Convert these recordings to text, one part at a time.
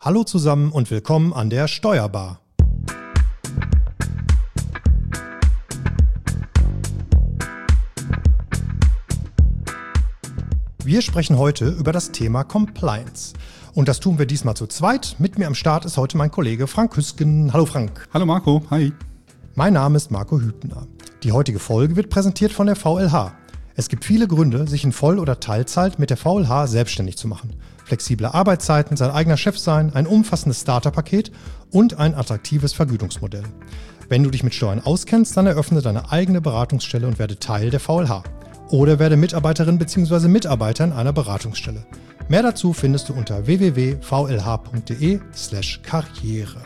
Hallo zusammen und willkommen an der Steuerbar. Wir sprechen heute über das Thema Compliance. Und das tun wir diesmal zu zweit. Mit mir am Start ist heute mein Kollege Frank Hüsken. Hallo Frank. Hallo Marco, hi. Mein Name ist Marco Hübner. Die heutige Folge wird präsentiert von der VLH. Es gibt viele Gründe, sich in Voll- oder Teilzeit mit der VLH selbstständig zu machen. Flexible Arbeitszeiten, sein eigener Chef sein, ein umfassendes Starterpaket und ein attraktives Vergütungsmodell. Wenn du dich mit Steuern auskennst, dann eröffne deine eigene Beratungsstelle und werde Teil der VLH. Oder werde Mitarbeiterin bzw. Mitarbeiter in einer Beratungsstelle. Mehr dazu findest du unter www.vlh.de/karriere.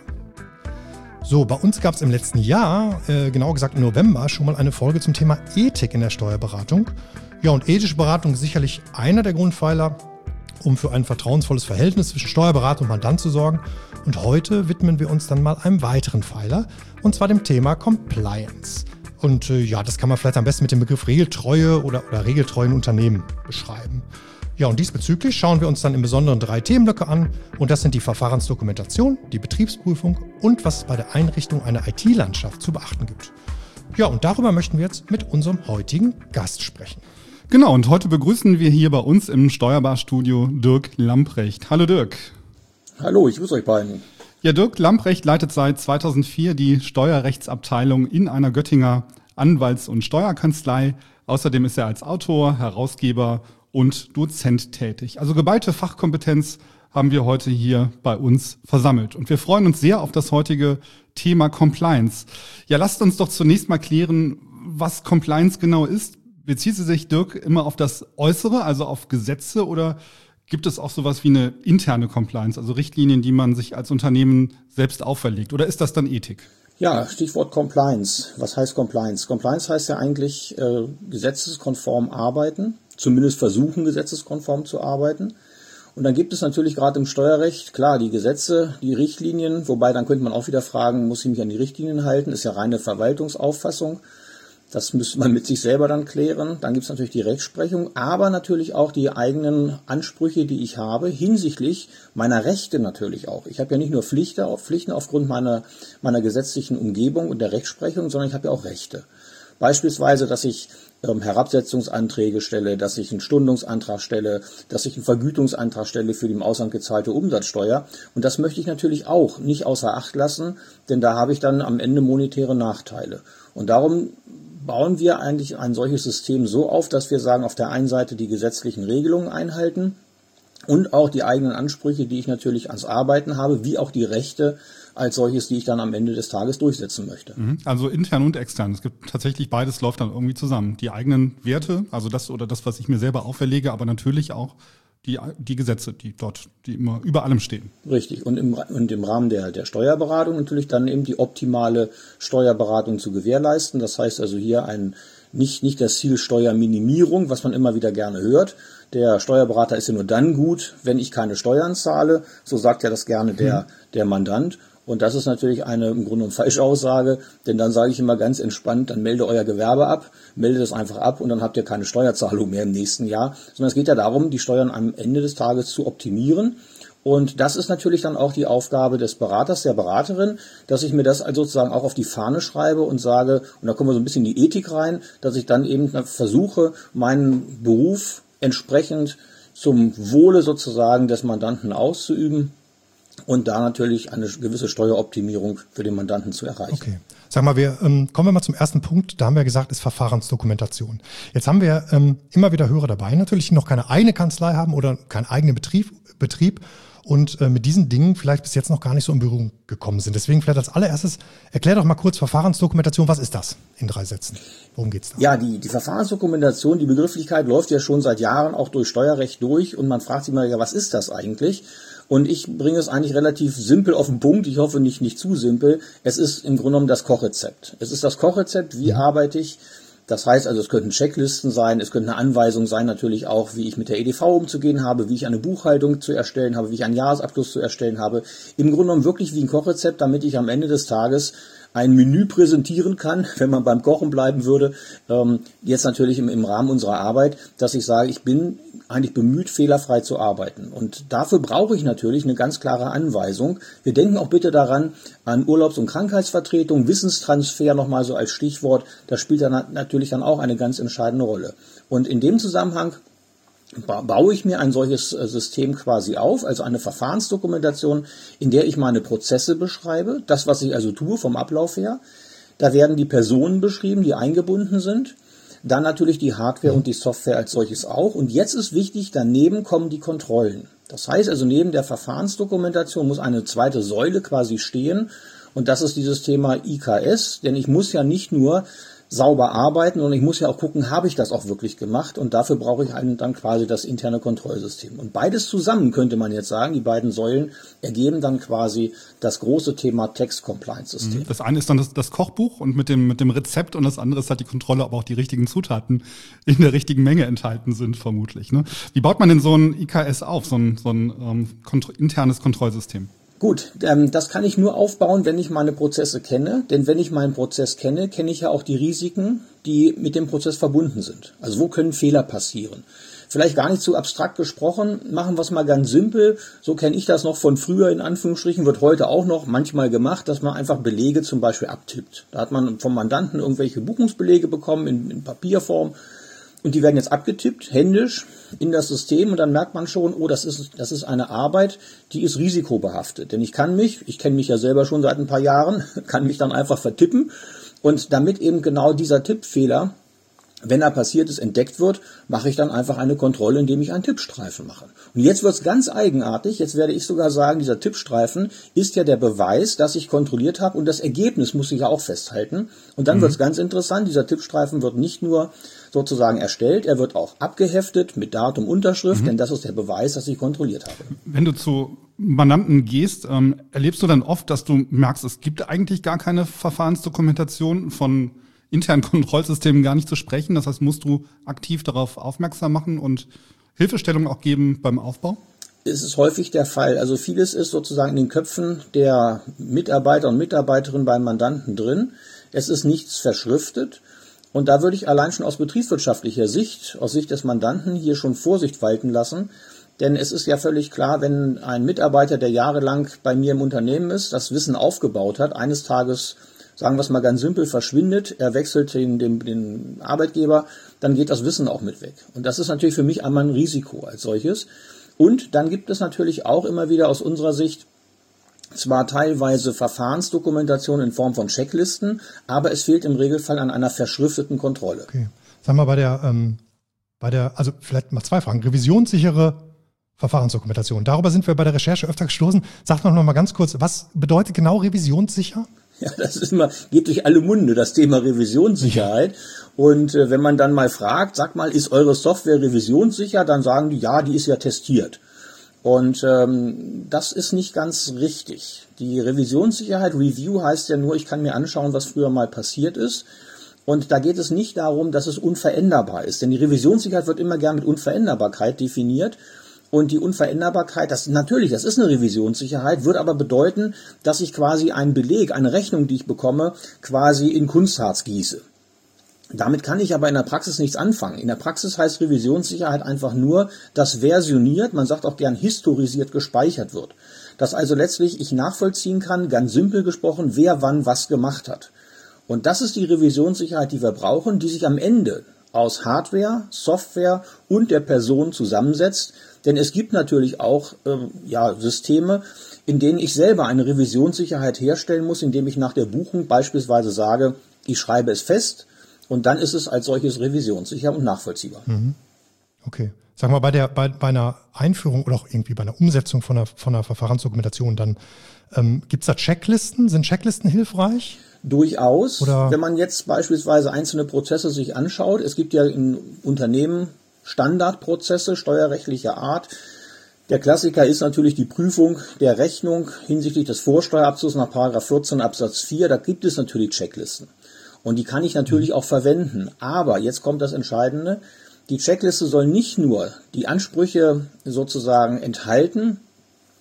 So, bei uns gab es im letzten Jahr, genauer gesagt im November, schon mal eine Folge zum Thema Ethik in der Steuerberatung. Ja, und ethische Beratung ist sicherlich einer der Grundpfeiler, um für ein vertrauensvolles Verhältnis zwischen Steuerberater und Mandant zu sorgen. Und heute widmen wir uns dann mal einem weiteren Pfeiler, und zwar dem Thema Compliance. Und das kann man vielleicht am besten mit dem Begriff Regeltreue oder regeltreuen Unternehmen beschreiben. Ja, und diesbezüglich schauen wir uns dann im Besonderen 3 Themenblöcke an. Und das sind die Verfahrensdokumentation, die Betriebsprüfung und was es bei der Einrichtung einer IT-Landschaft zu beachten gibt. Ja, und darüber möchten wir jetzt mit unserem heutigen Gast sprechen. Genau, und heute begrüßen wir hier bei uns im Steuerbarstudio Dirk Lamprecht. Hallo Dirk. Hallo, ich grüße euch beiden. Ja, Dirk Lamprecht leitet seit 2004 die Steuerrechtsabteilung in einer Göttinger Anwalts- und Steuerkanzlei. Außerdem ist er als Autor, Herausgeber und Dozent tätig. Also geballte Fachkompetenz haben wir heute hier bei uns versammelt. Und wir freuen uns sehr auf das heutige Thema Compliance. Ja, lasst uns doch zunächst mal klären, was Compliance genau ist. Bezieht sie sich, Dirk, immer auf das Äußere, also auf Gesetze, oder gibt es auch sowas wie eine interne Compliance, also Richtlinien, die man sich als Unternehmen selbst auferlegt? Oder ist das dann Ethik? Ja, Stichwort Compliance. Was heißt Compliance? Compliance heißt ja eigentlich gesetzeskonform arbeiten, zumindest versuchen, gesetzeskonform zu arbeiten. Und dann gibt es natürlich gerade im Steuerrecht, klar, die Gesetze, die Richtlinien, wobei dann könnte man auch wieder fragen, muss ich mich an die Richtlinien halten? Ist ja reine Verwaltungsauffassung. Das müsste man mit sich selber dann klären. Dann gibt es natürlich die Rechtsprechung, aber natürlich auch die eigenen Ansprüche, die ich habe, hinsichtlich meiner Rechte natürlich auch. Ich habe ja nicht nur Pflichten aufgrund meiner gesetzlichen Umgebung und der Rechtsprechung, sondern ich habe ja auch Rechte. Beispielsweise, dass ich Herabsetzungsanträge stelle, dass ich einen Stundungsantrag stelle, dass ich einen Vergütungsantrag stelle für die im Ausland gezahlte Umsatzsteuer. Und das möchte ich natürlich auch nicht außer Acht lassen, denn da habe ich dann am Ende monetäre Nachteile. Und darum bauen wir eigentlich ein solches System so auf, dass wir sagen, auf der einen Seite die gesetzlichen Regelungen einhalten und auch die eigenen Ansprüche, die ich natürlich ans Arbeiten habe, wie auch die Rechte als solches, die ich dann am Ende des Tages durchsetzen möchte. Also intern und extern. Es gibt tatsächlich beides, läuft dann irgendwie zusammen. Die eigenen Werte, also das oder das, was ich mir selber auferlege, aber natürlich auch die Gesetze, die immer über allem stehen. Richtig. Und im Rahmen der Steuerberatung natürlich dann eben die optimale Steuerberatung zu gewährleisten. Das heißt also hier nicht das Ziel Steuerminimierung, was man immer wieder gerne hört. Der Steuerberater ist ja nur dann gut, wenn ich keine Steuern zahle. So sagt ja das gerne der Mandant. Und das ist natürlich eine im Grunde eine falsche Aussage, denn dann sage ich immer ganz entspannt, dann melde euer Gewerbe ab, melde das einfach ab und dann habt ihr keine Steuerzahlung mehr im nächsten Jahr. Sondern es geht ja darum, die Steuern am Ende des Tages zu optimieren. Und das ist natürlich dann auch die Aufgabe des Beraters, der Beraterin, dass ich mir das also sozusagen auch auf die Fahne schreibe und sage, und da kommen wir so ein bisschen in die Ethik rein, dass ich dann eben versuche, meinen Beruf entsprechend zum Wohle sozusagen des Mandanten auszuüben und da natürlich eine gewisse Steueroptimierung für den Mandanten zu erreichen. Okay. Sag mal, kommen wir mal zum ersten Punkt. Da haben wir gesagt, ist Verfahrensdokumentation. Jetzt haben wir immer wieder Hörer dabei, natürlich, die noch keine eigene Kanzlei haben oder keinen eigenen Betrieb und mit diesen Dingen vielleicht bis jetzt noch gar nicht so in Berührung gekommen sind. Deswegen vielleicht als allererstes, erklär doch mal kurz Verfahrensdokumentation. Was ist das in 3 Sätzen? Worum geht's da? Ja, die Verfahrensdokumentation, die Begrifflichkeit läuft ja schon seit Jahren auch durch Steuerrecht durch und man fragt sich mal, ja, was ist das eigentlich? Und ich bringe es eigentlich relativ simpel auf den Punkt. Ich hoffe nicht zu simpel. Es ist im Grunde genommen das Kochrezept. Es ist das Kochrezept, wie arbeite ich. Das heißt also, es könnten Checklisten sein, es könnte eine Anweisung sein, natürlich auch, wie ich mit der EDV umzugehen habe, wie ich eine Buchhaltung zu erstellen habe, wie ich einen Jahresabschluss zu erstellen habe. Im Grunde genommen wirklich wie ein Kochrezept, damit ich am Ende des Tages ein Menü präsentieren kann, wenn man beim Kochen bleiben würde, jetzt natürlich im Rahmen unserer Arbeit, dass ich sage, ich bin eigentlich bemüht, fehlerfrei zu arbeiten. Und dafür brauche ich natürlich eine ganz klare Anweisung. Wir denken auch bitte daran, an Urlaubs- und Krankheitsvertretung, Wissenstransfer nochmal so als Stichwort, das spielt dann natürlich dann auch eine ganz entscheidende Rolle. Und in dem Zusammenhang baue ich mir ein solches System quasi auf, also eine Verfahrensdokumentation, in der ich meine Prozesse beschreibe, das, was ich also tue vom Ablauf her. Da werden die Personen beschrieben, die eingebunden sind. Dann natürlich die Hardware und die Software als solches auch. Und jetzt ist wichtig, daneben kommen die Kontrollen. Das heißt also, neben der Verfahrensdokumentation muss eine zweite Säule quasi stehen. Und das ist dieses Thema IKS, denn ich muss ja nicht nur sauber arbeiten und ich muss ja auch gucken, habe ich das auch wirklich gemacht, und dafür brauche ich dann quasi das interne Kontrollsystem. Und beides zusammen, könnte man jetzt sagen, die beiden Säulen ergeben dann quasi das große Thema Tax-Compliance-System. Das eine ist dann das Kochbuch und mit dem Rezept, und das andere ist halt die Kontrolle, ob auch die richtigen Zutaten in der richtigen Menge enthalten sind, vermutlich. Ne? Wie baut man denn so ein IKS auf, so ein internes Kontrollsystem? Gut, das kann ich nur aufbauen, wenn ich meine Prozesse kenne. Denn wenn ich meinen Prozess kenne, kenne ich ja auch die Risiken, die mit dem Prozess verbunden sind. Also wo können Fehler passieren? Vielleicht gar nicht zu abstrakt gesprochen, machen wir es mal ganz simpel. So kenne ich das noch von früher, in Anführungsstrichen, wird heute auch noch manchmal gemacht, dass man einfach Belege zum Beispiel abtippt. Da hat man vom Mandanten irgendwelche Buchungsbelege bekommen in Papierform. Und die werden jetzt abgetippt, händisch, in das System, und dann merkt man schon, oh, das ist eine Arbeit, die ist risikobehaftet. Denn ich kenne mich ja selber schon seit ein paar Jahren, kann mich dann einfach vertippen, und damit eben genau dieser Tippfehler, wenn er passiert ist, entdeckt wird, mache ich dann einfach eine Kontrolle, indem ich einen Tippstreifen mache. Und jetzt wird es ganz eigenartig, jetzt werde ich sogar sagen, dieser Tippstreifen ist ja der Beweis, dass ich kontrolliert habe, und das Ergebnis muss ich ja auch festhalten. Und dann wird es ganz interessant, dieser Tippstreifen wird nicht nur sozusagen erstellt, er wird auch abgeheftet mit Datum, Unterschrift, denn das ist der Beweis, dass ich kontrolliert habe. Wenn du zu Mandanten gehst, erlebst du dann oft, dass du merkst, es gibt eigentlich gar keine Verfahrensdokumentation, von internen Kontrollsystemen gar nicht zu sprechen. Das heißt, musst du aktiv darauf aufmerksam machen und Hilfestellung auch geben beim Aufbau? Es ist häufig der Fall. Also vieles ist sozusagen in den Köpfen der Mitarbeiter und Mitarbeiterinnen beim Mandanten drin. Es ist nichts verschriftet. Und da würde ich allein schon aus betriebswirtschaftlicher Sicht, aus Sicht des Mandanten, hier schon Vorsicht walten lassen. Denn es ist ja völlig klar, wenn ein Mitarbeiter, der jahrelang bei mir im Unternehmen ist, das Wissen aufgebaut hat, eines Tages, sagen wir es mal ganz simpel, verschwindet, er wechselt den Arbeitgeber, dann geht das Wissen auch mit weg. Und das ist natürlich für mich einmal ein Risiko als solches. Und dann gibt es natürlich auch immer wieder aus unserer Sicht zwar teilweise Verfahrensdokumentation in Form von Checklisten, aber es fehlt im Regelfall an einer verschrifteten Kontrolle. Okay. Sagen wir also vielleicht mal zwei Fragen. Revisionssichere Verfahrensdokumentation. Darüber sind wir bei der Recherche öfter gestoßen. Sag noch mal ganz kurz, was bedeutet genau revisionssicher? Ja, das ist geht durch alle Munde, das Thema Revisionssicherheit. Und wenn man dann mal fragt, sag mal, ist eure Software revisionssicher? Dann sagen die, ja, die ist ja testiert. Und das ist nicht ganz richtig. Die Revisionssicherheit, Review, heißt ja nur, ich kann mir anschauen, was früher mal passiert ist. Und da geht es nicht darum, dass es unveränderbar ist. Denn die Revisionssicherheit wird immer gern mit Unveränderbarkeit definiert. Und die Unveränderbarkeit, das ist eine Revisionssicherheit, wird aber bedeuten, dass ich quasi einen Beleg, eine Rechnung, die ich bekomme, quasi in Kunstharz gieße. Damit kann ich aber in der Praxis nichts anfangen. In der Praxis heißt Revisionssicherheit einfach nur, dass versioniert, man sagt auch gern historisiert, gespeichert wird. Dass also letztlich ich nachvollziehen kann, ganz simpel gesprochen, wer wann was gemacht hat. Und das ist die Revisionssicherheit, die wir brauchen, die sich am Ende aus Hardware, Software und der Person zusammensetzt. Denn es gibt natürlich auch Systeme, in denen ich selber eine Revisionssicherheit herstellen muss, indem ich nach der Buchung beispielsweise sage, ich schreibe es fest, und dann ist es als solches revisionssicher und nachvollziehbar. Okay. Sagen wir bei einer Einführung oder auch irgendwie bei einer Umsetzung von einer Verfahrensdokumentation, dann gibt es da Checklisten? Sind Checklisten hilfreich? Durchaus. Oder? Wenn man jetzt beispielsweise einzelne Prozesse sich anschaut, es gibt ja in Unternehmen Standardprozesse steuerrechtlicher Art. Der Klassiker ist natürlich die Prüfung der Rechnung hinsichtlich des Vorsteuerabzugs nach § 14 Absatz 4. Da gibt es natürlich Checklisten. Und die kann ich natürlich auch verwenden. Aber jetzt kommt das Entscheidende. Die Checkliste soll nicht nur die Ansprüche sozusagen enthalten,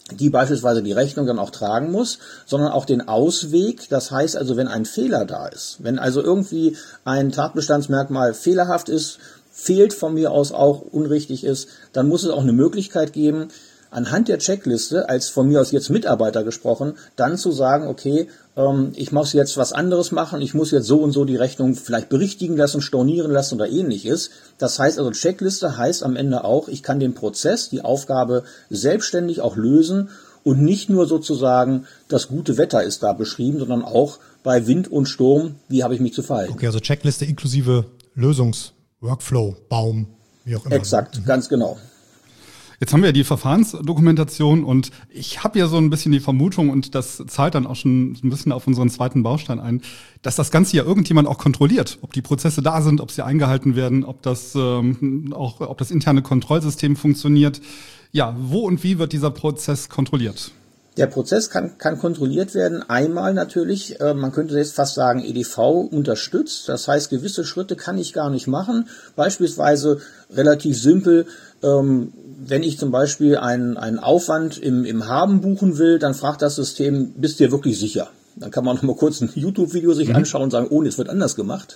die beispielsweise die Rechnung dann auch tragen muss, sondern auch den Ausweg. Das heißt also, wenn ein Fehler da ist, wenn also irgendwie ein Tatbestandsmerkmal fehlerhaft ist, fehlt von mir aus auch, unrichtig ist, dann muss es auch eine Möglichkeit geben, anhand der Checkliste, als von mir aus jetzt Mitarbeiter gesprochen, dann zu sagen, okay, ich muss jetzt was anderes machen, ich muss jetzt so und so die Rechnung vielleicht berichtigen lassen, stornieren lassen oder ähnliches. Das heißt also, Checkliste heißt am Ende auch, ich kann den Prozess, die Aufgabe selbstständig auch lösen und nicht nur sozusagen das gute Wetter ist da beschrieben, sondern auch bei Wind und Sturm, wie habe ich mich zu verhalten. Okay, also Checkliste inklusive Workflow, Baum, wie auch immer. Exakt, ganz genau. Jetzt haben wir ja die Verfahrensdokumentation und ich habe ja so ein bisschen die Vermutung, und das zahlt dann auch schon ein bisschen auf unseren zweiten Baustein ein, dass das Ganze ja irgendjemand auch kontrolliert, ob die Prozesse da sind, ob sie eingehalten werden, ob das interne Kontrollsystem funktioniert. Ja, wo und wie wird dieser Prozess kontrolliert? Der Prozess kann kontrolliert werden. Einmal natürlich, man könnte jetzt fast sagen, EDV unterstützt. Das heißt, gewisse Schritte kann ich gar nicht machen. Beispielsweise relativ simpel, wenn ich zum Beispiel einen Aufwand im Haben buchen will, dann fragt das System, bist du dir wirklich sicher? Dann kann man noch mal kurz ein YouTube-Video sich anschauen und sagen, oh, es wird anders gemacht.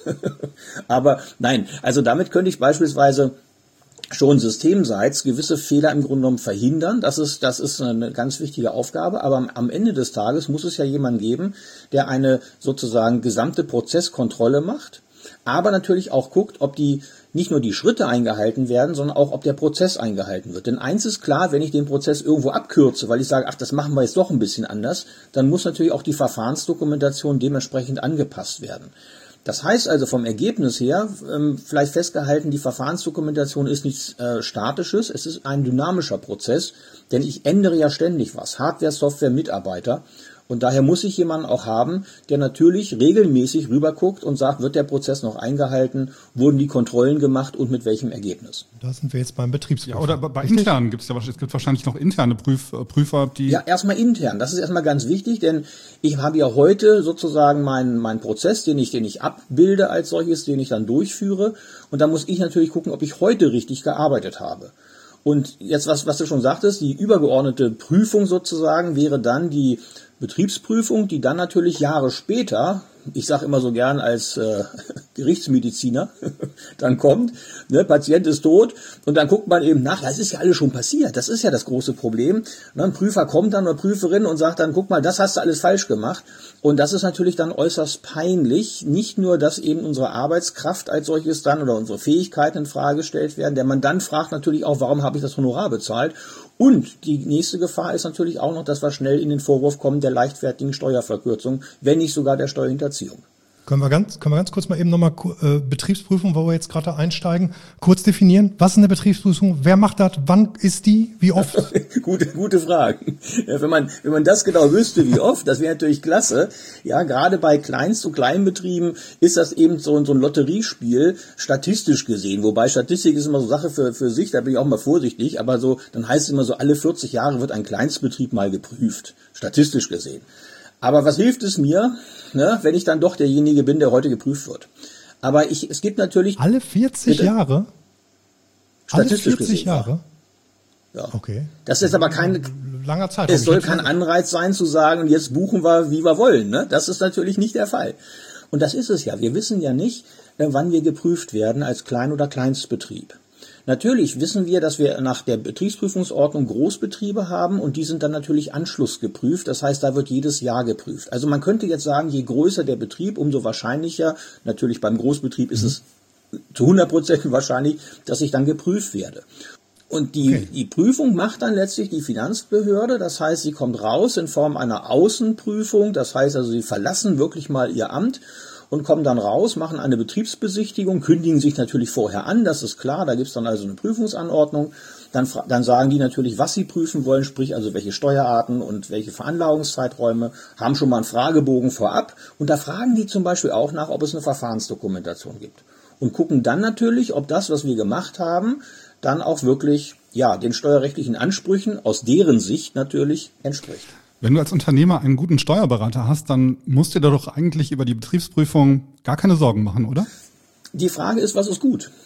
Aber nein, also damit könnte ich beispielsweise schon systemseits gewisse Fehler im Grunde genommen verhindern. Das ist eine ganz wichtige Aufgabe. Aber am Ende des Tages muss es ja jemanden geben, der eine sozusagen gesamte Prozesskontrolle macht, aber natürlich auch guckt, ob nicht nur die Schritte eingehalten werden, sondern auch, ob der Prozess eingehalten wird. Denn eins ist klar, wenn ich den Prozess irgendwo abkürze, weil ich sage, ach, das machen wir jetzt doch ein bisschen anders, dann muss natürlich auch die Verfahrensdokumentation dementsprechend angepasst werden. Das heißt also vom Ergebnis her, vielleicht festgehalten, die Verfahrensdokumentation ist nichts Statisches, es ist ein dynamischer Prozess, denn ich ändere ja ständig was, Hardware, Software, Mitarbeiter. Und daher muss ich jemanden auch haben, der natürlich regelmäßig rüberguckt und sagt, wird der Prozess noch eingehalten, wurden die Kontrollen gemacht und mit welchem Ergebnis. Da sind wir jetzt beim Betriebsprüfer. Ja, oder bei internen gibt es wahrscheinlich noch interne Prüfer, die... Ja, erstmal intern. Das ist erstmal ganz wichtig, denn ich habe ja heute sozusagen meinen Prozess, den ich abbilde als solches, den ich dann durchführe. Und da muss ich natürlich gucken, ob ich heute richtig gearbeitet habe. Und jetzt, was du schon sagtest, die übergeordnete Prüfung sozusagen wäre dann die Betriebsprüfung, die dann natürlich Jahre später, ich sage immer so gern als Gerichtsmediziner, dann kommt, ne, Patient ist tot und dann guckt man eben nach, das ist ja alles schon passiert, das ist ja das große Problem. Ne, ein Prüfer kommt dann oder Prüferin und sagt dann, guck mal, das hast du alles falsch gemacht. Und das ist natürlich dann äußerst peinlich, nicht nur, dass eben unsere Arbeitskraft als solches dann oder unsere Fähigkeiten in Frage gestellt werden, der Mandant fragt natürlich auch, warum habe ich das Honorar bezahlt? Und die nächste Gefahr ist natürlich auch noch, dass wir schnell in den Vorwurf kommen der leichtfertigen Steuerverkürzung, wenn nicht sogar der Steuerhinterziehung. Können wir ganz kurz mal eben nochmal Betriebsprüfung, wo wir jetzt gerade einsteigen, kurz definieren. Was ist eine Betriebsprüfung? Wer macht das? Wann ist die? Wie oft? Gute Fragen. Ja, wenn man das genau wüsste, wie oft, das wäre natürlich klasse. Ja, gerade bei Kleinst- und Kleinbetrieben ist das eben so ein Lotteriespiel, statistisch gesehen. Wobei Statistik ist immer so Sache für sich, da bin ich auch mal vorsichtig. Aber so, dann heißt es immer so, alle 40 Jahre wird ein Kleinstbetrieb mal geprüft. Statistisch gesehen. Aber was hilft es mir, ne, wenn ich dann doch derjenige bin, der heute geprüft wird? Aber es gibt natürlich... Alle 40 bitte? Jahre? Statistisch Alle 40 gesehen, Jahre? Ja. Okay. Das ist aber kein... Langer Zeit. Es soll kein Anreiz sein zu sagen, jetzt buchen wir, wie wir wollen. Ne? Das ist natürlich nicht der Fall. Und das ist es ja. Wir wissen ja nicht, wann wir geprüft werden als Klein- oder Kleinstbetrieb. Natürlich wissen wir, dass wir nach der Betriebsprüfungsordnung Großbetriebe haben und die sind dann natürlich anschlussgeprüft. Das heißt, da wird jedes Jahr geprüft. Also man könnte jetzt sagen, je größer der Betrieb, umso wahrscheinlicher, natürlich beim Großbetrieb ist es zu 100% wahrscheinlich, dass ich dann geprüft werde. Und die Prüfung macht dann letztlich die Finanzbehörde. Das heißt, sie kommt raus in Form einer Außenprüfung. Das heißt also, sie verlassen wirklich mal ihr Amt und kommen dann raus, machen eine Betriebsbesichtigung, kündigen sich natürlich vorher an, das ist klar, da gibt es dann also eine Prüfungsanordnung, dann sagen die natürlich, was sie prüfen wollen, sprich also welche Steuerarten und welche Veranlagungszeiträume, haben schon mal einen Fragebogen vorab und da fragen die zum Beispiel auch nach, ob es eine Verfahrensdokumentation gibt und gucken dann natürlich, ob das, was wir gemacht haben, dann auch wirklich den steuerrechtlichen Ansprüchen aus deren Sicht natürlich entspricht. Wenn du als Unternehmer einen guten Steuerberater hast, dann musst du dir doch eigentlich über die Betriebsprüfung gar keine Sorgen machen, oder? Die Frage ist, was ist gut?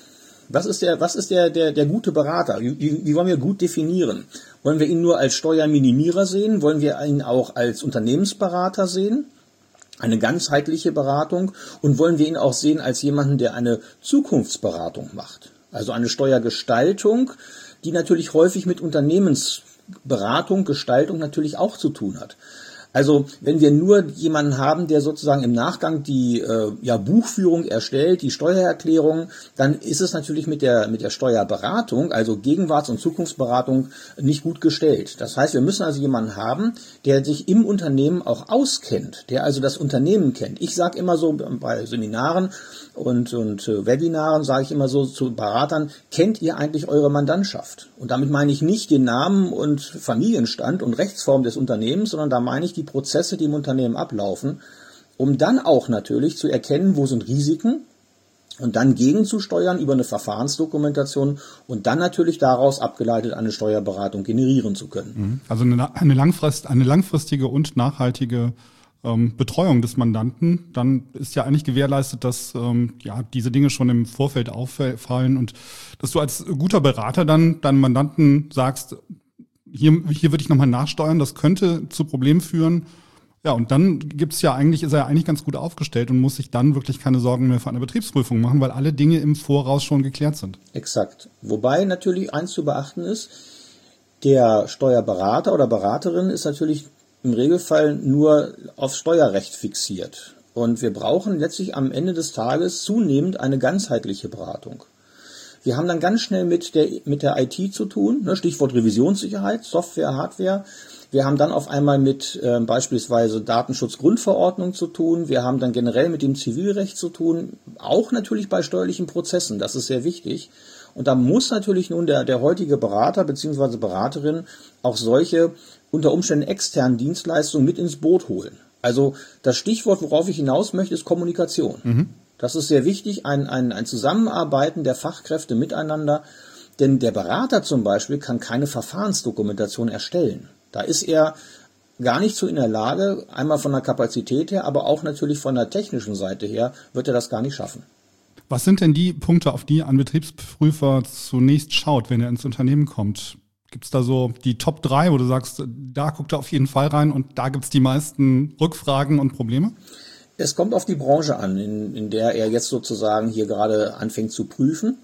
Was ist der gute Berater? Wie wollen wir gut definieren? Wollen wir ihn nur als Steuerminimierer sehen? Wollen wir ihn auch als Unternehmensberater sehen? Eine ganzheitliche Beratung? Und wollen wir ihn auch sehen als jemanden, der eine Zukunftsberatung macht? Also eine Steuergestaltung, die natürlich häufig mit Unternehmensberatung, Gestaltung natürlich auch zu tun hat. Also wenn wir nur jemanden haben, der sozusagen im Nachgang die Buchführung erstellt, die Steuererklärung, dann ist es natürlich mit der Steuerberatung, also Gegenwarts- und Zukunftsberatung, nicht gut gestellt. Das heißt, wir müssen also jemanden haben, der sich im Unternehmen auch auskennt, der also das Unternehmen kennt. Ich sage immer so bei Seminaren und Webinaren, sage ich immer so zu Beratern, kennt ihr eigentlich eure Mandantschaft? Und damit meine ich nicht den Namen und Familienstand und Rechtsform des Unternehmens, sondern da meine ich die Prozesse, die im Unternehmen ablaufen, um dann auch natürlich zu erkennen, wo sind Risiken und dann gegenzusteuern über eine Verfahrensdokumentation und dann natürlich daraus abgeleitet eine Steuerberatung generieren zu können. Also eine langfristige und nachhaltige Betreuung des Mandanten, dann ist ja eigentlich gewährleistet, dass diese Dinge schon im Vorfeld auffallen und dass du als guter Berater dann deinem Mandanten sagst, hier würde ich nochmal nachsteuern, das könnte zu Problemen führen. Ja, und dann ist er eigentlich ganz gut aufgestellt und muss sich dann wirklich keine Sorgen mehr für eine Betriebsprüfung machen, weil alle Dinge im Voraus schon geklärt sind. Exakt. Wobei natürlich eins zu beachten ist, der Steuerberater oder Beraterin ist natürlich im Regelfall nur auf Steuerrecht fixiert. Und wir brauchen letztlich am Ende des Tages zunehmend eine ganzheitliche Beratung. Wir haben dann ganz schnell mit der IT zu tun, Stichwort Revisionssicherheit, Software, Hardware. Wir haben dann auf einmal mit beispielsweise Datenschutzgrundverordnung zu tun. Wir haben dann generell mit dem Zivilrecht zu tun, auch natürlich bei steuerlichen Prozessen. Das ist sehr wichtig. Und da muss natürlich nun der heutige Berater bzw. Beraterin auch solche unter Umständen externen Dienstleistungen mit ins Boot holen. Also das Stichwort, worauf ich hinaus möchte, ist Kommunikation. Mhm. Das ist sehr wichtig, ein Zusammenarbeiten der Fachkräfte miteinander, denn der Berater zum Beispiel kann keine Verfahrensdokumentation erstellen. Da ist er gar nicht so in der Lage, einmal von der Kapazität her, aber auch natürlich von der technischen Seite her, wird er das gar nicht schaffen. Was sind denn die Punkte, auf die ein Betriebsprüfer zunächst schaut, wenn er ins Unternehmen kommt? Gibt es da so die Top 3, wo du sagst, da guckt er auf jeden Fall rein und da gibt es die meisten Rückfragen und Probleme? Es kommt auf die Branche an, in der er jetzt sozusagen hier gerade anfängt zu prüfen.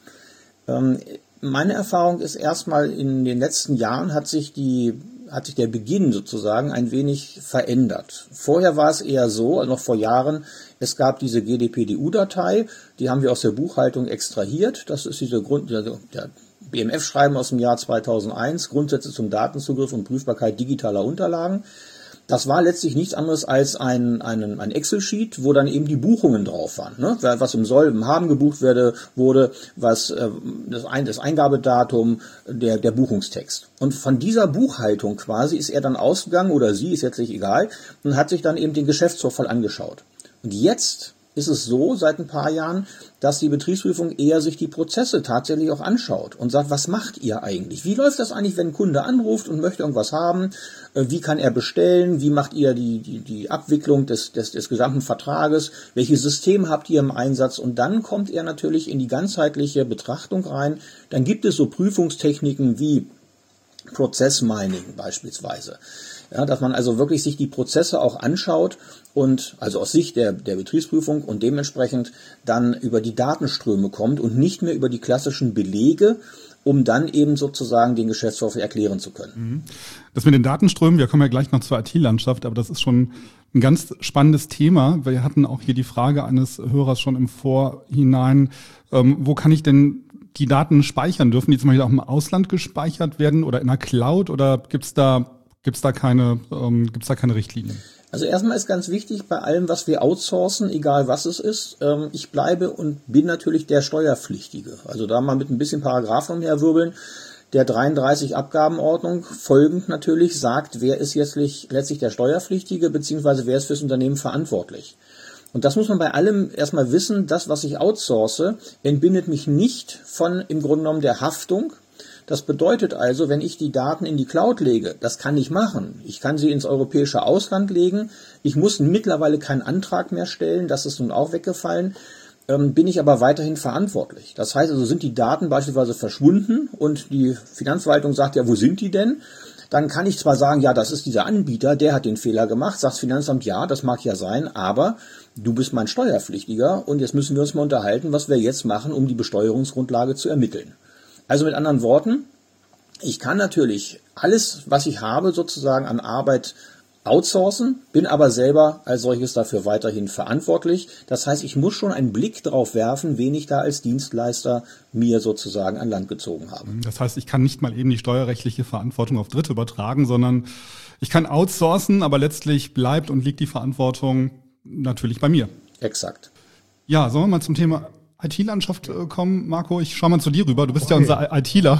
Meine Erfahrung ist erstmal, in den letzten Jahren hat sich der Beginn sozusagen ein wenig verändert. Vorher war es eher so, also noch vor Jahren, es gab diese GDPDU-Datei, die haben wir aus der Buchhaltung extrahiert. Das ist der BMF-Schreiben aus dem Jahr 2001, Grundsätze zum Datenzugriff und Prüfbarkeit digitaler Unterlagen. Das war letztlich nichts anderes als ein Excel-Sheet, wo dann eben die Buchungen drauf waren, ne? Was im Soll, im Haben gebucht wurde, was das Eingabedatum, der Buchungstext. Und von dieser Buchhaltung quasi ist er dann ausgegangen, oder sie, ist jetzt nicht egal, und hat sich dann eben den Geschäftsvorfall angeschaut. Und jetzt ist es so, seit ein paar Jahren, dass die Betriebsprüfung eher sich die Prozesse tatsächlich auch anschaut und sagt, was macht ihr eigentlich? Wie läuft das eigentlich, wenn ein Kunde anruft und möchte irgendwas haben? Wie kann er bestellen? Wie macht ihr die Abwicklung des gesamten Vertrages? Welches System habt ihr im Einsatz? Und dann kommt er natürlich in die ganzheitliche Betrachtung rein. Dann gibt es so Prüfungstechniken wie Prozessmining beispielsweise. Ja, dass man also wirklich sich die Prozesse auch anschaut und also aus Sicht der Betriebsprüfung und dementsprechend dann über die Datenströme kommt und nicht mehr über die klassischen Belege, um dann eben sozusagen den Geschäftsvorfall erklären zu können. Das mit den Datenströmen, wir kommen ja gleich noch zur IT-Landschaft, aber das ist schon ein ganz spannendes Thema. Wir hatten auch hier die Frage eines Hörers schon im Vorhinein, wo kann ich denn die Daten speichern? Dürfen die zum Beispiel auch im Ausland gespeichert werden oder in der Cloud oder gibt's da keine Richtlinien? Also erstmal ist ganz wichtig bei allem, was wir outsourcen, egal was es ist, ich bleibe und bin natürlich der Steuerpflichtige. Also da mal mit ein bisschen Paragraphen umherwirbeln. Der 33 Abgabenordnung folgend natürlich sagt, wer ist jetzt letztlich der Steuerpflichtige, beziehungsweise wer ist fürs Unternehmen verantwortlich. Und das muss man bei allem erstmal wissen, das, was ich outsource, entbindet mich nicht von im Grunde genommen der Haftung. Das bedeutet also, wenn ich die Daten in die Cloud lege, das kann ich machen. Ich kann sie ins europäische Ausland legen. Ich muss mittlerweile keinen Antrag mehr stellen, das ist nun auch weggefallen. bin ich aber weiterhin verantwortlich. Das heißt also, sind die Daten beispielsweise verschwunden und die Finanzverwaltung sagt, ja, wo sind die denn? Dann kann ich zwar sagen, ja, das ist dieser Anbieter, der hat den Fehler gemacht, sagt das Finanzamt, ja, das mag ja sein, aber du bist mein Steuerpflichtiger und jetzt müssen wir uns mal unterhalten, was wir jetzt machen, um die Besteuerungsgrundlage zu ermitteln. Also mit anderen Worten, ich kann natürlich alles, was ich habe, sozusagen an Arbeit outsourcen, bin aber selber als solches dafür weiterhin verantwortlich. Das heißt, ich muss schon einen Blick drauf werfen, wen ich da als Dienstleister mir sozusagen an Land gezogen habe. Das heißt, ich kann nicht mal eben die steuerrechtliche Verantwortung auf Dritte übertragen, sondern ich kann outsourcen, aber letztlich bleibt und liegt die Verantwortung natürlich bei mir. Exakt. Ja, sollen wir mal zum Thema IT-Landschaft kommen, Marco? Ich schaue mal zu dir rüber. Du bist ja unser ITler.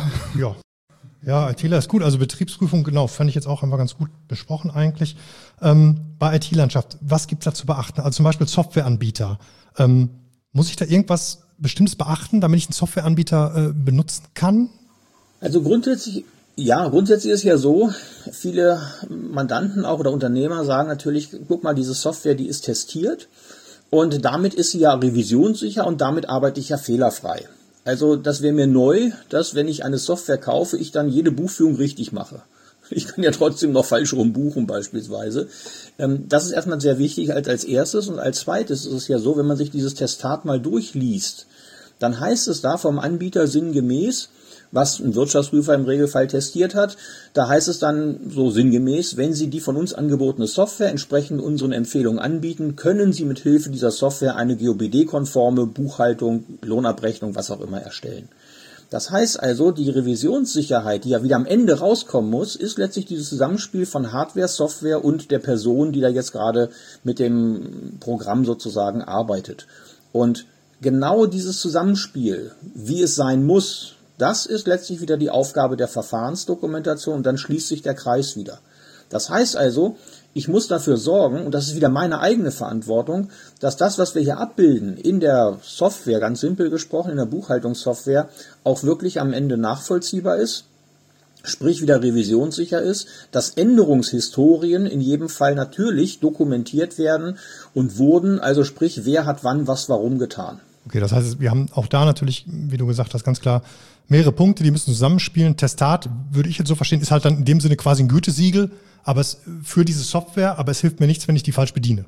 Ja, ITler ist gut. Also Betriebsprüfung, genau, fand ich jetzt auch einfach ganz gut besprochen eigentlich. Bei IT-Landschaft, was gibt's da zu beachten? Also zum Beispiel Softwareanbieter. Muss ich da irgendwas Bestimmtes beachten, damit ich einen Softwareanbieter benutzen kann? Also grundsätzlich ist es ja so, viele Mandanten auch oder Unternehmer sagen natürlich, guck mal, diese Software, die ist testiert und damit ist sie ja revisionssicher und damit arbeite ich ja fehlerfrei. Also das wäre mir neu, dass wenn ich eine Software kaufe, ich dann jede Buchführung richtig mache. Ich kann ja trotzdem noch falsch rum buchen beispielsweise. Das ist erstmal sehr wichtig als erstes. Und als zweites ist es ja so, wenn man sich dieses Testat mal durchliest, dann heißt es da vom Anbieter sinngemäß, was ein Wirtschaftsprüfer im Regelfall testiert hat, da heißt es dann so sinngemäß, wenn Sie die von uns angebotene Software entsprechend unseren Empfehlungen anbieten, können Sie mit Hilfe dieser Software eine GOBD-konforme Buchhaltung, Lohnabrechnung, was auch immer erstellen. Das heißt also, die Revisionssicherheit, die ja wieder am Ende rauskommen muss, ist letztlich dieses Zusammenspiel von Hardware, Software und der Person, die da jetzt gerade mit dem Programm sozusagen arbeitet. Und genau dieses Zusammenspiel, wie es sein muss, das ist letztlich wieder die Aufgabe der Verfahrensdokumentation und dann schließt sich der Kreis wieder. Das heißt also, ich muss dafür sorgen, und das ist wieder meine eigene Verantwortung, dass das, was wir hier abbilden in der Software, ganz simpel gesprochen, in der Buchhaltungssoftware, auch wirklich am Ende nachvollziehbar ist, sprich wieder revisionssicher ist, dass Änderungshistorien in jedem Fall natürlich dokumentiert werden und wurden, also sprich, wer hat wann was warum getan. Okay, das heißt, wir haben auch da natürlich, wie du gesagt hast, ganz klar mehrere Punkte, die müssen zusammenspielen. Testat, würde ich jetzt so verstehen, ist halt dann in dem Sinne quasi ein Gütesiegel, aber es für diese Software, aber es hilft mir nichts, wenn ich die falsch bediene.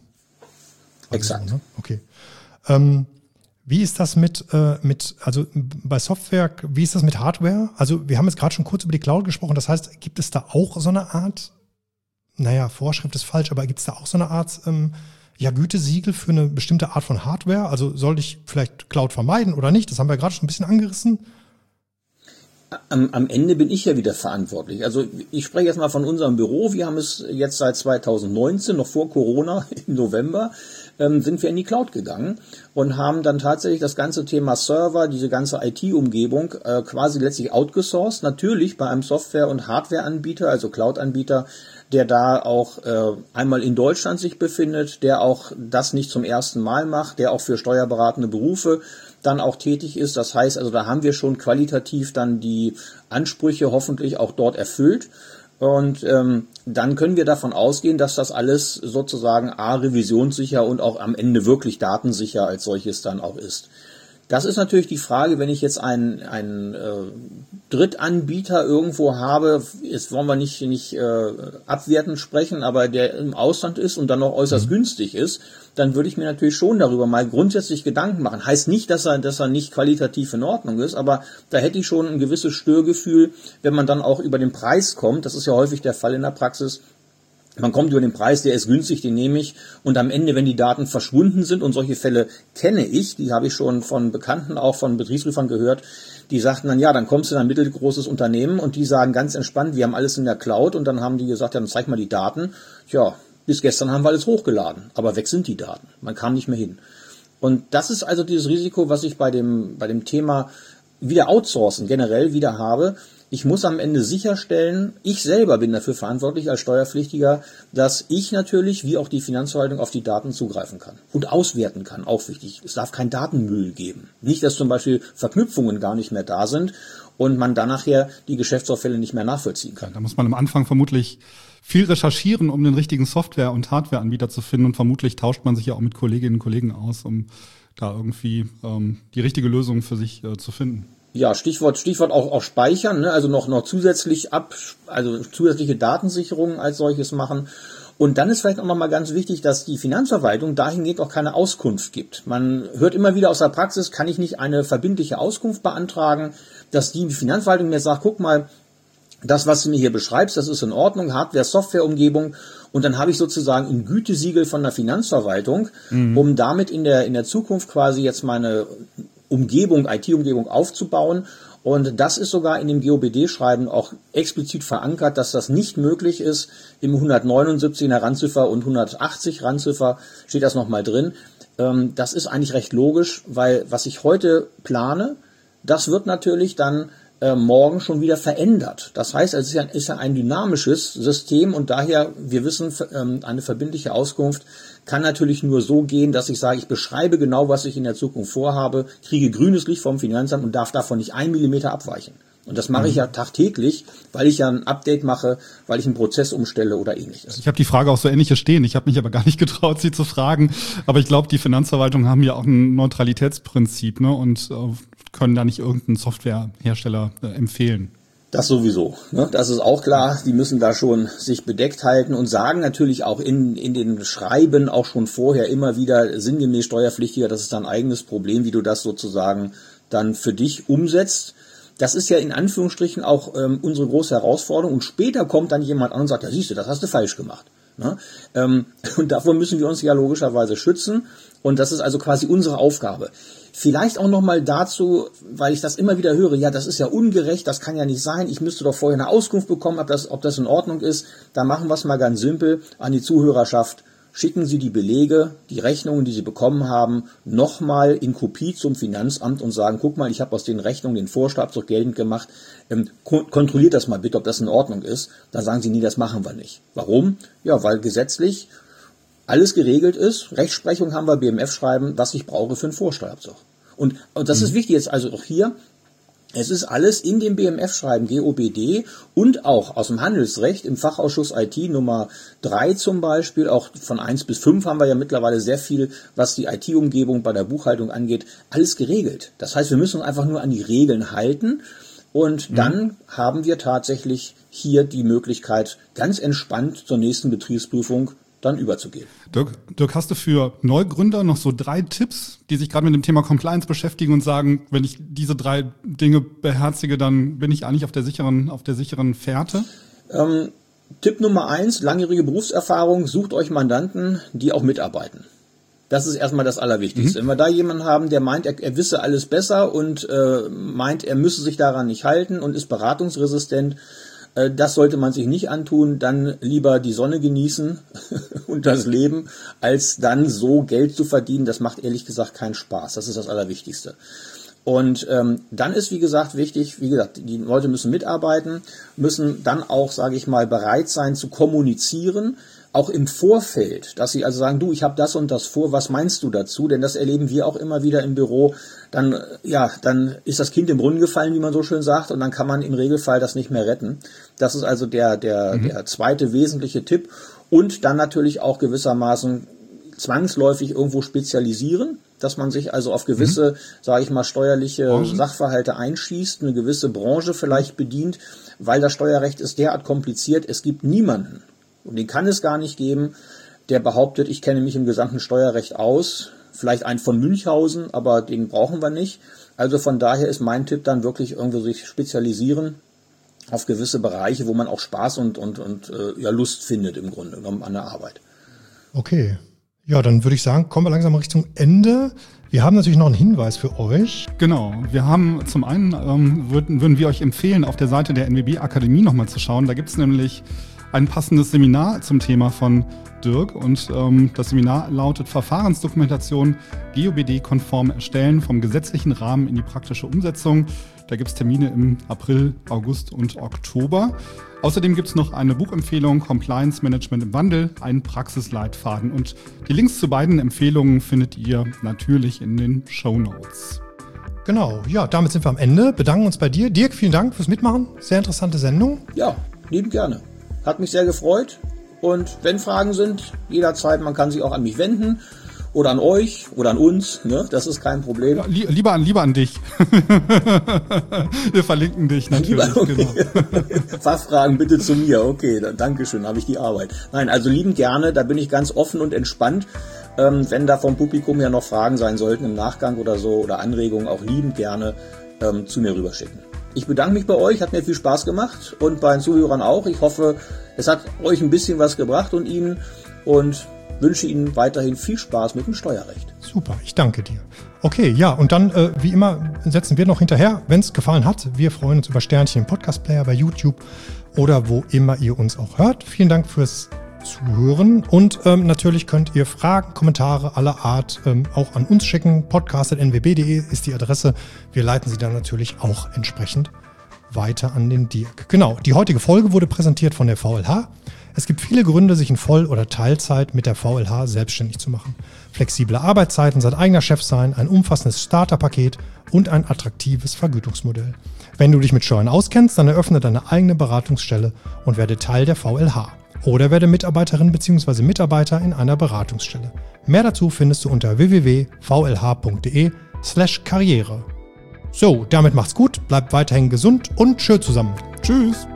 Exakt. So, ne? Okay. Wie ist das also bei Software, wie ist das mit Hardware? Also wir haben jetzt gerade schon kurz über die Cloud gesprochen, das heißt, gibt es da auch so eine Art, Vorschrift ist falsch, aber gibt es da auch so eine Art Gütesiegel für eine bestimmte Art von Hardware? Also sollte ich vielleicht Cloud vermeiden oder nicht? Das haben wir gerade schon ein bisschen angerissen. Am Ende bin ich ja wieder verantwortlich. Also ich spreche jetzt mal von unserem Büro. Wir haben es jetzt seit 2019, noch vor Corona, im November, sind wir in die Cloud gegangen und haben dann tatsächlich das ganze Thema Server, diese ganze IT-Umgebung quasi letztlich outgesourced. Natürlich bei einem Software- und Hardware-Anbieter, also Cloud-Anbieter, der da auch einmal in Deutschland sich befindet, der auch das nicht zum ersten Mal macht, der auch für steuerberatende Berufe dann auch tätig ist. Das heißt, also da haben wir schon qualitativ dann die Ansprüche hoffentlich auch dort erfüllt. Und dann können wir davon ausgehen, dass das alles sozusagen revisionssicher und auch am Ende wirklich datensicher als solches dann auch ist. Das ist natürlich die Frage, wenn ich jetzt einen Drittanbieter irgendwo habe, jetzt wollen wir nicht abwertend sprechen, aber der im Ausland ist und dann noch äußerst günstig ist, dann würde ich mir natürlich schon darüber mal grundsätzlich Gedanken machen. Heißt nicht, dass er nicht qualitativ in Ordnung ist, aber da hätte ich schon ein gewisses Störgefühl, wenn man dann auch über den Preis kommt. Das ist ja häufig der Fall in der Praxis. Man kommt über den Preis, der ist günstig, den nehme ich. Und am Ende, wenn die Daten verschwunden sind, und solche Fälle kenne ich, die habe ich schon von Bekannten, auch von Betriebsprüfern gehört, die sagten dann, ja, dann kommst du in ein mittelgroßes Unternehmen und die sagen ganz entspannt, wir haben alles in der Cloud. Und dann haben die gesagt, ja, dann zeig mal die Daten. Tja, bis gestern haben wir alles hochgeladen, aber weg sind die Daten. Man kam nicht mehr hin. Und das ist also dieses Risiko, was ich bei dem Thema wieder outsourcen generell wieder habe. Ich muss am Ende sicherstellen, ich selber bin dafür verantwortlich als Steuerpflichtiger, dass ich natürlich, wie auch die Finanzverwaltung, auf die Daten zugreifen kann und auswerten kann, auch wichtig. Es darf kein Datenmüll geben. Nicht, dass zum Beispiel Verknüpfungen gar nicht mehr da sind und man dann nachher die Geschäftsvorfälle nicht mehr nachvollziehen kann. Da muss man am Anfang vermutlich viel recherchieren, um den richtigen Software- und Hardwareanbieter zu finden und vermutlich tauscht man sich ja auch mit Kolleginnen und Kollegen aus, um da irgendwie die richtige Lösung für sich zu finden. Ja, Stichwort auch speichern, ne? Also noch zusätzliche Datensicherungen als solches machen. Und dann ist vielleicht auch nochmal ganz wichtig, dass die Finanzverwaltung dahingehend auch keine Auskunft gibt. Man hört immer wieder aus der Praxis, kann ich nicht eine verbindliche Auskunft beantragen, dass die Finanzverwaltung mir sagt, guck mal, das, was du mir hier beschreibst, das ist in Ordnung, Hardware-Software-Umgebung. Und dann habe ich sozusagen ein Gütesiegel von der Finanzverwaltung, um damit in der Zukunft quasi jetzt meine IT-Umgebung aufzubauen. Und das ist sogar in dem GOBD-Schreiben auch explizit verankert, dass das nicht möglich ist. Im 179er Randziffer und 180 Randziffer steht das nochmal drin. Das ist eigentlich recht logisch, weil was ich heute plane, das wird natürlich dann morgen schon wieder verändert. Das heißt, es ist ja ein dynamisches System und daher, wir wissen, eine verbindliche Auskunft kann natürlich nur so gehen, dass ich sage, ich beschreibe genau, was ich in der Zukunft vorhabe, kriege grünes Licht vom Finanzamt und darf davon nicht 1 Millimeter abweichen. Und das mache ich ja tagtäglich, weil ich ja ein Update mache, weil ich einen Prozess umstelle oder ähnliches. Ich habe die Frage auch so ähnlich hier stehen. Ich habe mich aber gar nicht getraut, sie zu fragen. Aber ich glaube, die Finanzverwaltung haben ja auch ein Neutralitätsprinzip, ne? Und können da nicht irgendeinen Softwarehersteller empfehlen. Das sowieso, ne? Das ist auch klar. Die müssen da schon sich bedeckt halten und sagen natürlich auch in den Schreiben auch schon vorher immer wieder sinngemäß Steuerpflichtiger, das ist dein eigenes Problem, wie du das sozusagen dann für dich umsetzt. Das ist ja in Anführungsstrichen auch unsere große Herausforderung. Und später kommt dann jemand an und sagt, ja siehst du, das hast du falsch gemacht. Ne? Und davor müssen wir uns ja logischerweise schützen. Und das ist also quasi unsere Aufgabe. Vielleicht auch nochmal dazu, weil ich das immer wieder höre, ja, das ist ja ungerecht, das kann ja nicht sein, ich müsste doch vorher eine Auskunft bekommen, ob das in Ordnung ist. Da machen wir es mal ganz simpel an die Zuhörerschaft. Schicken Sie die Belege, die Rechnungen, die Sie bekommen haben, nochmal in Kopie zum Finanzamt und sagen, guck mal, ich habe aus den Rechnungen den Vorsteuerabzug geltend gemacht, kontrolliert das mal bitte, ob das in Ordnung ist. Dann sagen Sie, nee, das machen wir nicht. Warum? Ja, weil gesetzlich alles geregelt ist. Rechtsprechung haben wir, BMF-Schreiben, was ich brauche für einen Vorsteuerabzug. Und das ist wichtig jetzt also auch hier. Es ist alles in dem BMF-Schreiben GOBD und auch aus dem Handelsrecht im Fachausschuss IT Nummer 3 zum Beispiel, auch von 1 bis 5 haben wir ja mittlerweile sehr viel, was die IT-Umgebung bei der Buchhaltung angeht, alles geregelt. Das heißt, wir müssen uns einfach nur an die Regeln halten und dann haben wir tatsächlich hier die Möglichkeit, ganz entspannt zur nächsten Betriebsprüfung dann überzugehen. Dirk, hast du für Neugründer noch so 3 Tipps, die sich gerade mit dem Thema Compliance beschäftigen und sagen, wenn ich diese 3 Dinge beherzige, dann bin ich eigentlich auf der sicheren Fährte? Tipp Nummer 1, langjährige Berufserfahrung, sucht euch Mandanten, die auch mitarbeiten. Das ist erstmal das Allerwichtigste. Wenn wir da jemanden haben, der meint, er wisse alles besser und meint, er müsse sich daran nicht halten und ist beratungsresistent, das sollte man sich nicht antun, dann lieber die Sonne genießen und das Leben, als dann so Geld zu verdienen. Das macht ehrlich gesagt keinen Spaß. Das ist das Allerwichtigste. Und dann ist, wie gesagt, wichtig, die Leute müssen mitarbeiten, müssen dann auch, sage ich mal, bereit sein zu kommunizieren, auch im Vorfeld, dass sie also sagen, du, ich habe das und das vor, was meinst du dazu? Denn das erleben wir auch immer wieder im Büro. Dann ist das Kind im Brunnen gefallen, wie man so schön sagt, und dann kann man im Regelfall das nicht mehr retten. Das ist also der zweite wesentliche Tipp. Und dann natürlich auch gewissermaßen zwangsläufig irgendwo spezialisieren, dass man sich also auf gewisse, sage ich mal, steuerliche Sachverhalte einschießt, eine gewisse Branche vielleicht bedient, weil das Steuerrecht ist derart kompliziert. Es gibt niemanden, und den kann es gar nicht geben, der behauptet, ich kenne mich im gesamten Steuerrecht aus. Vielleicht einen von Münchhausen, aber den brauchen wir nicht. Also von daher ist mein Tipp dann wirklich irgendwo sich spezialisieren auf gewisse Bereiche, wo man auch Spaß und Lust findet im Grunde genommen an der Arbeit. Okay. Ja, dann würde ich sagen, kommen wir langsam Richtung Ende. Wir haben natürlich noch einen Hinweis für euch. Genau, wir haben zum einen, würden wir euch empfehlen, auf der Seite der NWB Akademie nochmal zu schauen. Da gibt es nämlich ein passendes Seminar zum Thema von Dirk und das Seminar lautet Verfahrensdokumentation GOBD-konform erstellen vom gesetzlichen Rahmen in die praktische Umsetzung. Da gibt es Termine im April, August und Oktober. Außerdem gibt es noch eine Buchempfehlung Compliance Management im Wandel, einen Praxisleitfaden. Und die Links zu beiden Empfehlungen findet ihr natürlich in den Shownotes. Genau, ja, damit sind wir am Ende. Bedanken uns bei dir. Dirk, vielen Dank fürs Mitmachen. Sehr interessante Sendung. Ja, liebend gerne. Hat mich sehr gefreut. Und wenn Fragen sind, jederzeit, man kann sich auch an mich wenden. oder an euch oder an uns, ne? Das ist kein Problem. Ja, lieber an dich. Wir verlinken dich natürlich. Okay. Genau. Fachfragen bitte zu mir. Okay, dann Dankeschön, habe ich die Arbeit. Nein, also liebend gerne, da bin ich ganz offen und entspannt. Wenn da vom Publikum ja noch Fragen sein sollten im Nachgang oder so oder Anregungen, auch liebend gerne zu mir rüberschicken. Ich bedanke mich bei euch, hat mir viel Spaß gemacht und bei den Zuhörern auch. Ich hoffe, es hat euch ein bisschen was gebracht und Ihnen und wünsche Ihnen weiterhin viel Spaß mit dem Steuerrecht. Super, ich danke dir. Okay, ja, und dann, wie immer, setzen wir noch hinterher, wenn es gefallen hat. Wir freuen uns über Sternchen im Podcast-Player bei YouTube oder wo immer ihr uns auch hört. Vielen Dank fürs Zuhören und natürlich könnt ihr Fragen, Kommentare aller Art auch an uns schicken. podcast@nwb.de ist die Adresse. Wir leiten sie dann natürlich auch entsprechend weiter an den Dirk. Genau, die heutige Folge wurde präsentiert von der VLH. Es gibt viele Gründe, sich in Voll- oder Teilzeit mit der VLH selbstständig zu machen. Flexible Arbeitszeiten, sein eigener Chef sein, ein umfassendes Starterpaket und ein attraktives Vergütungsmodell. Wenn du dich mit Steuern auskennst, dann eröffne deine eigene Beratungsstelle und werde Teil der VLH. Oder werde Mitarbeiterin bzw. Mitarbeiter in einer Beratungsstelle. Mehr dazu findest du unter www.vlh.de/karriere. So, damit macht's gut, bleibt weiterhin gesund und tschö zusammen. Tschüss.